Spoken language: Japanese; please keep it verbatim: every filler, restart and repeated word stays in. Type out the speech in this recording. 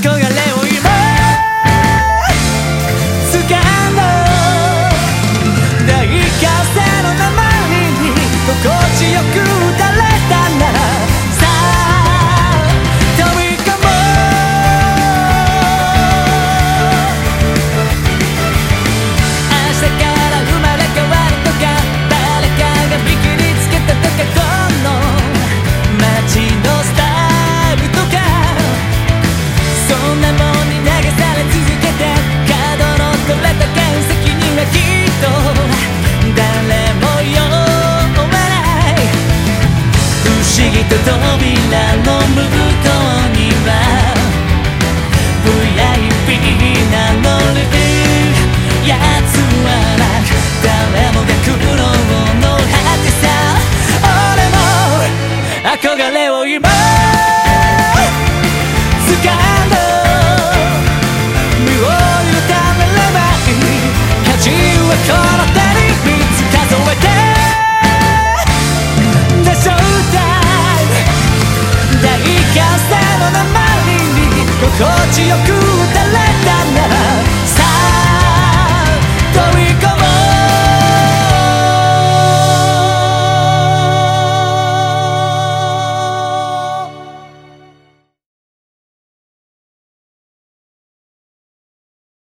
憧れを今掴んだ大風の名前に心地よく打たれたならさあ飛び込もう明日から生まれ変わるとか誰かがビキにつけたとかこの街のスタイルとかそんなもんに流され続けて角の取れた原石にはきっと誰も酔わない不思議と扉の向こうには ブイアイピー 名乗るやつはなく誰もが苦労の果てさ俺も憧れを今掴んだ身を委ねればいい恥はこの手にみっつ数えてThe Showtime 大歓声の名前に心地よく打たれたなら